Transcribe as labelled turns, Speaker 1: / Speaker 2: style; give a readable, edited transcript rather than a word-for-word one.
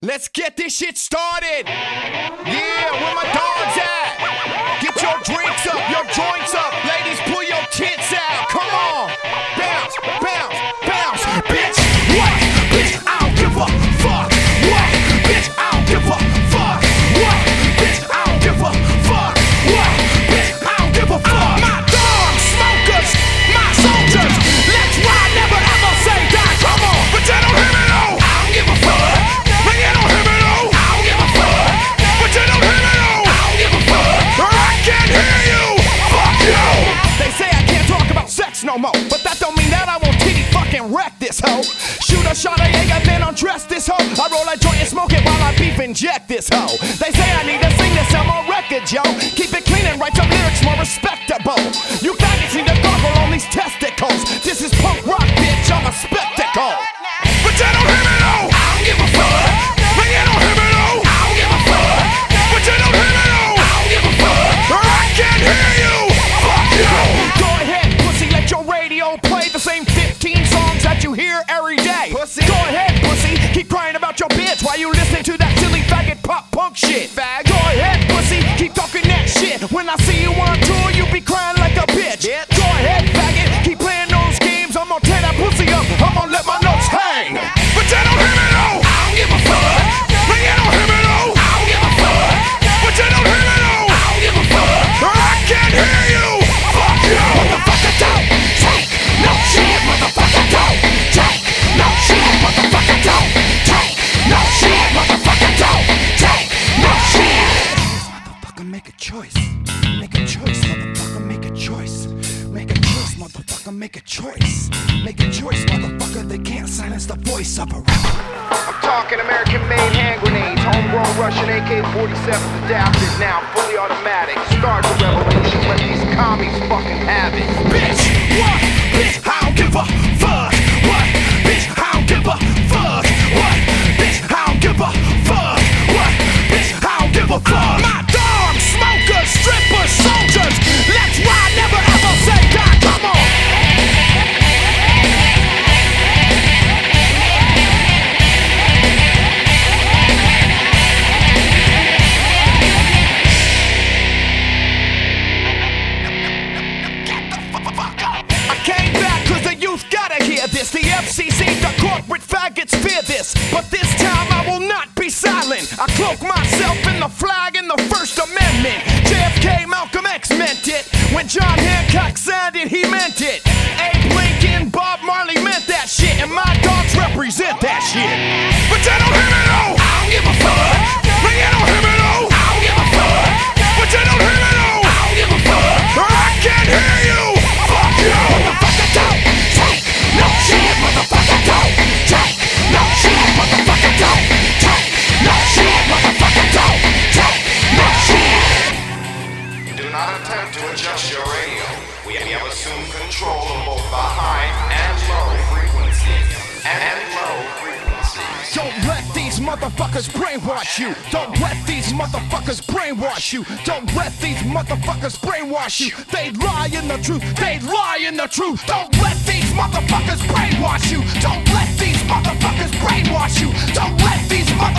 Speaker 1: Let's get this shit started. Yeah, where my dogs at? Get your drinks up, your joints up. Ladies, pull your tits out. Come on. Bounce, bounce, bounce. Bitch, what? Bitch, I don't give a fuck. What? Bitch, I don't give a fuck. What? Bitch, I don't give a fuck. What? Bitch, I don't give a fuck. My dogs, smokers, my soldiers. Let's ride, never ever say die. Come on. But you don't hear me though. I don't give a fuck. But you don't hear me though. I don't give a fuck. But you don't hear me though. I don't give a fuck. I can't hear you. Fuck you. They say I can't talk about sex no more, but that don't mean that I won't titty fucking wreck this hoe. Shoot a shot of Jaeger, then undress this hoe. I roll a joint and smoke it while I beef inject this hoe. They say I need to sing this on more records, yo. Keep it clean and write some lyrics more respectable. You faggots need to goggle on these testicles. This is punk rock, bitch, I'm a spectacle. But you don't hear me though. I don't give a fuck. But you don't hear me though. I don't give a fuck. But you don't hear me though. I don't give a fuck. I can't hear you. Fuck you. Go ahead, pussy, let your radio play the same 15 songs that you hear every day. Pussy. Go ahead, pussy, keep crying about your bitch while you listening to that silly faggot pop punk shit. Fag. Go ahead, pussy, keep talking that shit. When I see you on tour, you be crying like a bitch. Go ahead, faggot, keep playing those games. I'm gonna tear that pussy up. I'm gonna let my notes hang. But you don't hear me though. I don't give a fuck. But you don't hear me though. I don't give a fuck. But you don't hear me though. I don't give a fuck. I can't hear you. Fuck you. Motherfucker don't take no shit. Motherfucker don't take no shit. Motherfucker don't take no shit. Motherfucker don't take no shit. Motherfucker, make a choice. Make a choice, motherfucker, make a choice. Make a choice, motherfucker, make a choice. Make a choice, motherfucker, they can't silence the voice of a rapper.
Speaker 2: I'm talking American-made hand grenades, homegrown Russian AK-47s adapted now, fully automatic. Start the revolution, let these commies fucking have it.
Speaker 1: Bitch, what? Bitch, I don't give a fuck. What? Bitch, I don't give a fuck. What? Bitch, I don't give a fuck. What? Bitch, I don't give a fuck. My dogs, smokers, strippers, soldiers. Let's ride, never ever say die. Come on. This. The FCC, the corporate faggots fear this, but this time I will not be silent. I cloak myself in the flag and the First Amendment. JFK, Malcolm X meant it. When John Hancock signed it, he meant it. Abe Lincoln, Bob Marley meant that shit, and my dogs represent that shit. But you don't hear me though. I don't give a fuck. But you don't hear me though. I don't give a fuck. But you don't hear me though. I don't give a fuck. I can't hear you. Fuck you. Motherfucker don't take no shit. Motherfucker don't take no shit. Motherfucker don't take no shit. Motherfucker don't take no shit.
Speaker 3: Do not attempt to adjust your radio. We have assumed control of both the high and low frequencies.
Speaker 1: Don't let these motherfuckers brainwash you. Don't let these motherfuckers brainwash you. Don't let these motherfuckers brainwash you. They lie in the truth. They lie in the truth. Don't let these motherfuckers brainwash you. Don't let these motherfuckers brainwash you. Don't let these motherfuckers